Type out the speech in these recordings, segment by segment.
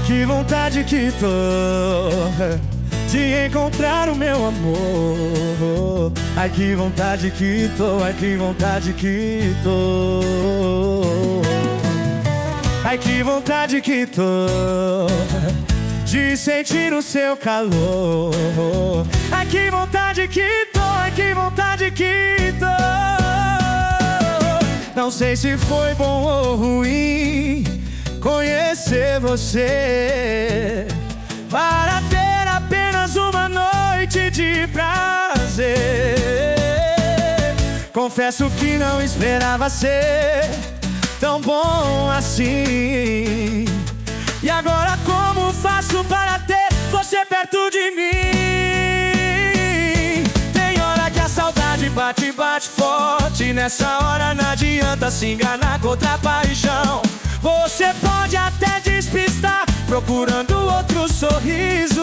que vontade que tô de encontrar o meu amor. Ai, que vontade que tô, ai, que vontade que tô. Ai, que vontade que tô de sentir o seu calor. Ai, que vontade que tô, ai, que vontade que tô. Não sei se foi bom ou ruim conhecer você, para ter apenas uma noite de prazer. Confesso que não esperava ser tão bom assim. E agora como faço para ter você perto de mim? Tem hora que a saudade bate, bate forte. Nessa hora não adianta se enganar contra a paixão. Você pode até despistar procurando outros sorrisos,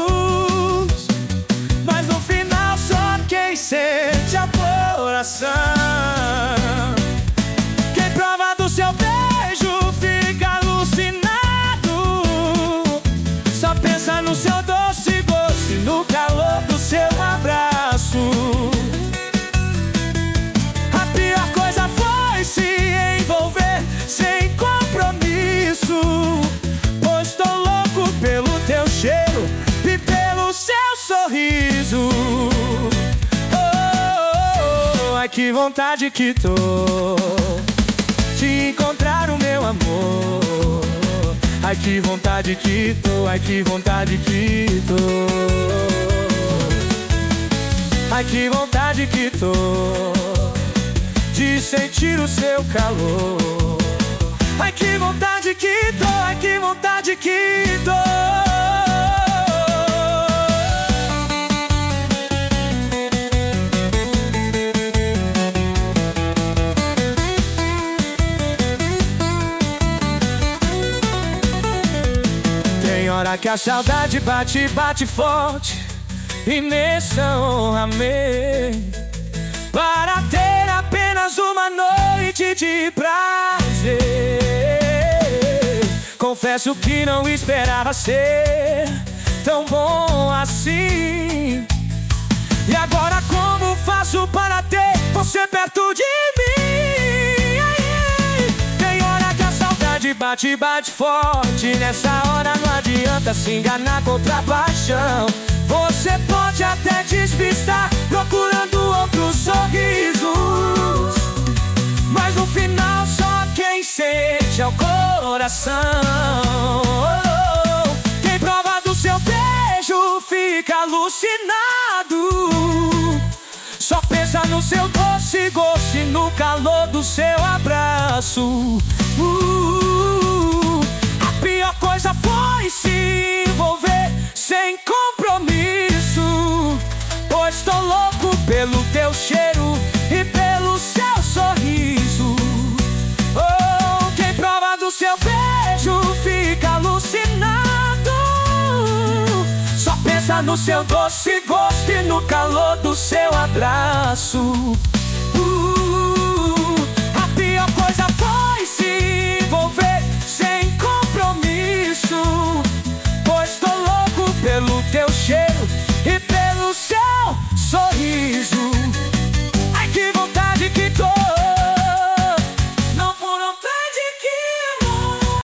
mas no final só quem sente é o coração. Quem prova do seu beijo fica alucinado. Só pensa no seu doce gosto e no calor do seu abraço. A pior coisa foi se envolver sem compromisso, pois tô louco pelo teu cheiro e pelo seu sorriso. Oh, oh, oh, ai, que vontade que tô de encontrar o meu amor. Ai, que vontade que tô, ai, que vontade que tô. Ai, que vontade que tô de sentir o seu calor. Ai, que vontade que tô, ai, que vontade que tô. Tem hora que a saudade bate, bate forte, e nessa honra amei, para ter apenas uma noite de prazer. Confesso que não esperava ser tão bom assim. E agora como faço para ter você perto de mim? Tem hora que a saudade bate, bate forte. Nessa hora não adianta se enganar contra a paixão. Você pode até despistar procurando outros sorrisos, mas no final só quem sente é o coração. Quem prova do seu beijo fica alucinado. Só pensa no seu doce gosto e no calor do seu abraço. A pior coisa foi se envolver sem compromisso, pois tô louco pelo teu cheiro e pelo seu sorriso. Oh, quem prova do seu beijo fica alucinado. Só pensa no seu doce gosto e no calor do seu abraço. A pior coisa foi se envolver